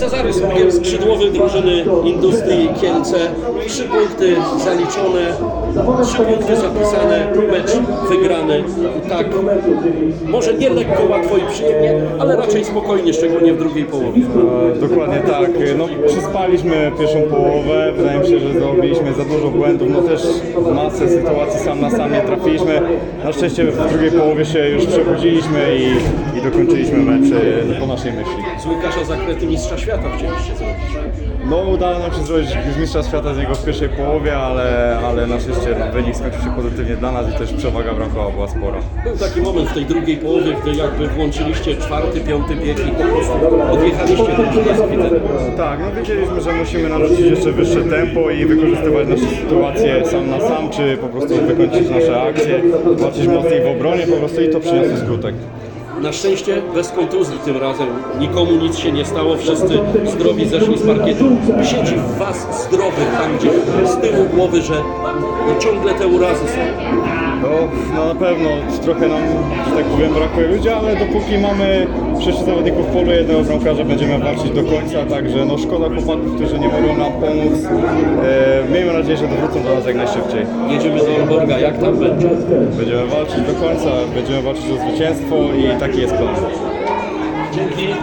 Cezary Smygiel, skrzydłowy drużyny Industrii Kielce. 3 punkty zaliczone, 3 punkty zapisane, mecz wygrany. I tak, może nie lekko, łatwo i przyjemnie, ale raczej spokojnie, szczególnie w drugiej połowie. Dokładnie tak. No, przespaliśmy pierwszą połowę. Wydaje mi się, że zrobiliśmy za dużo błędów. No też masę sytuacji sam na sam nie trafiliśmy. Na szczęście w drugiej połowie się już przebudziliśmy i dokończyliśmy mecz po naszej myśli. Z Łukasza Zakrety mistrza świata chcieliście zrobić. No udało nam się zrobić z mistrza świata z niego w pierwszej połowie, ale na szczęście wynik skończył się pozytywnie dla nas i też przewaga bramkowa była spora. Był taki moment w tej drugiej połowie, gdy jakby włączyliście 4., 5. bieg i po prostu odjechaliście drużynę z kwitenem. Tak, no wiedzieliśmy, że musimy narzucić jeszcze wyższe tempo i wykorzystywać nasze sytuacje sam na sam, czy po prostu wykończyć nasze akcje, walczyć mocniej w obronie po prostu i to przyniosło skutek. Na szczęście bez kontuzji tym razem, nikomu nic się nie stało, wszyscy zdrowi zeszli z parkietu. Siedzi w was zdrowy tam gdzie z tyłu głowy, że no ciągle te urazy są. No na pewno trochę nam, że tak powiem, brakuje ludzi, ale dopóki mamy 6 zawodników w polu, jednego bramkarza, będziemy walczyć do końca, także no szkoda chłopaków, którzy nie mogą nam pomóc. Miejmy nadzieję, że wrócą do nas jak najszybciej. Jedziemy do Olborga, jak tam będzie? Będziemy walczyć do końca, będziemy walczyć o zwycięstwo i taki jest plan. Dzięki.